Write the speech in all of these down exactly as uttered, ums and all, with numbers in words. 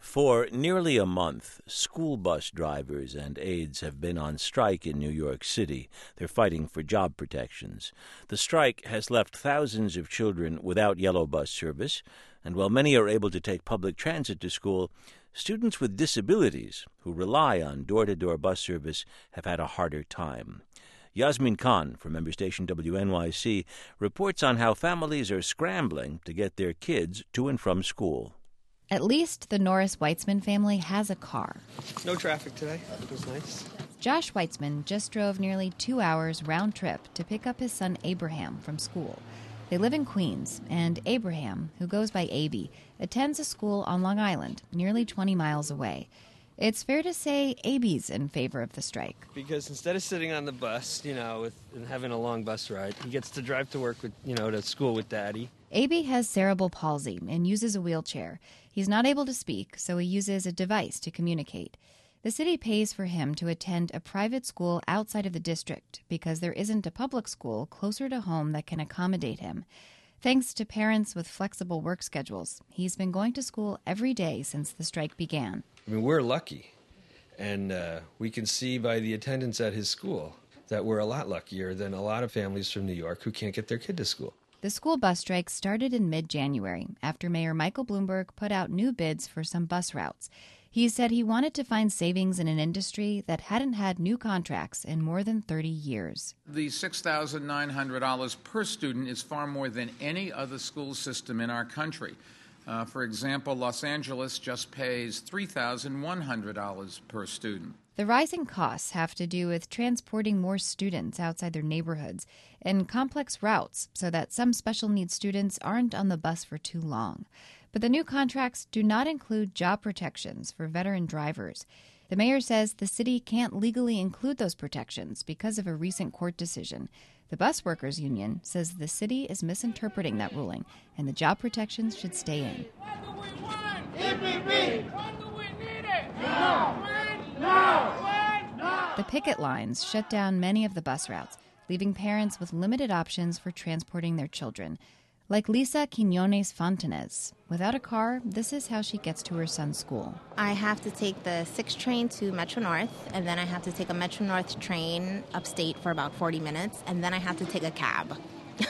For nearly a month, school bus drivers and aides have been on strike in New York City. They're fighting for job protections. The strike has left thousands of children without yellow bus service, and while many are able to take public transit to school, students with disabilities who rely on door-to-door bus service have had a harder time. Yasmin Khan from member station W N Y C reports on how families are scrambling to get their kids to and from school. At least the Norris Weitzman family has a car. No traffic today. It was nice. Josh Weitzman just drove nearly two hours round trip to pick up his son Abraham from school. They live in Queens, and Abraham, who goes by Aby, attends a school on Long Island, nearly twenty miles away. It's fair to say Aby's in favor of the strike. Because instead of sitting on the bus, you know, with, and having a long bus ride, he gets to drive to work with, you know, to school with Daddy. Aby has cerebral palsy and uses a wheelchair. He's not able to speak, so he uses a device to communicate. The city pays for him to attend a private school outside of the district because there isn't a public school closer to home that can accommodate him. Thanks to parents with flexible work schedules, he's been going to school every day since the strike began. I mean, we're lucky, and uh, we can see by the attendance at his school that we're a lot luckier than a lot of families from New York who can't get their kid to school. The school bus strike started in mid-January after Mayor Michael Bloomberg put out new bids for some bus routes. He said he wanted to find savings in an industry that hadn't had new contracts in more than thirty years. The six thousand nine hundred dollars per student is far more than any other school system in our country. Uh, for example, Los Angeles just pays three thousand one hundred dollars per student. The rising costs have to do with transporting more students outside their neighborhoods and complex routes so that some special needs students aren't on the bus for too long. But the new contracts do not include job protections for veteran drivers. The mayor says the city can't legally include those protections because of a recent court decision. The bus workers union says the city is misinterpreting that ruling and the job protections should stay in. What do we want? E P P! What do we need it? No! When? No! When? No! The picket lines shut down many of the bus routes, leaving parents with limited options for transporting their children. Like Lisa Quinones Fontanez. Without a car, this is how she gets to her son's school. I have to take the six train to Metro North, and then I have to take a Metro North train upstate for about forty minutes, and then I have to take a cab.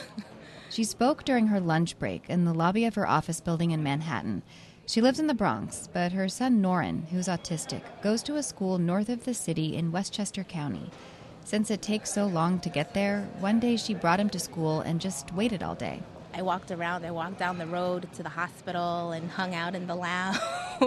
She spoke during her lunch break in the lobby of her office building in Manhattan. She lives in the Bronx, but her son Norin, who's autistic, goes to a school north of the city in Westchester County. Since it takes so long to get there, one day she brought him to school and just waited all day. I walked around, I walked down the road to the hospital and hung out in the lounge.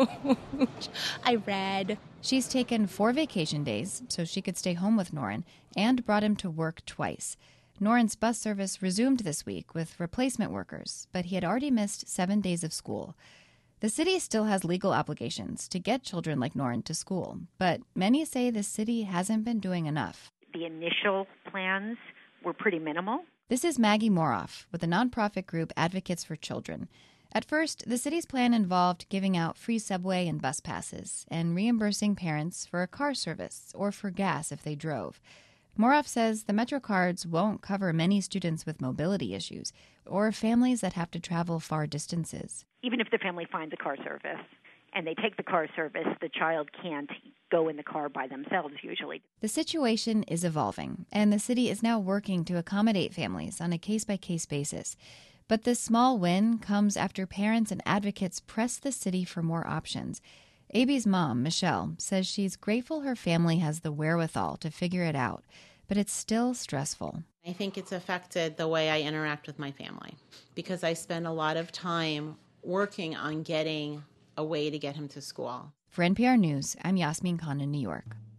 I read. She's taken four vacation days so she could stay home with Norin and brought him to work twice. Norin's bus service resumed this week with replacement workers, but he had already missed seven days of school. The city still has legal obligations to get children like Norin to school, but many say the city hasn't been doing enough. The initial plans were pretty minimal. This is Maggie Moroff with the nonprofit group Advocates for Children. At first, the city's plan involved giving out free subway and bus passes and reimbursing parents for a car service or for gas if they drove. Moroff says the Metro cards won't cover many students with mobility issues or families that have to travel far distances. Even if the family finds a car service and they take the car service, the child can't go in the car by themselves usually. The situation is evolving, and the city is now working to accommodate families on a case-by-case basis. But this small win comes after parents and advocates press the city for more options. Aby's mom, Michelle, says she's grateful her family has the wherewithal to figure it out, but it's still stressful. I think it's affected the way I interact with my family because I spend a lot of time working on getting a way to get him to school. For N P R News, I'm Yasmin Khan in New York.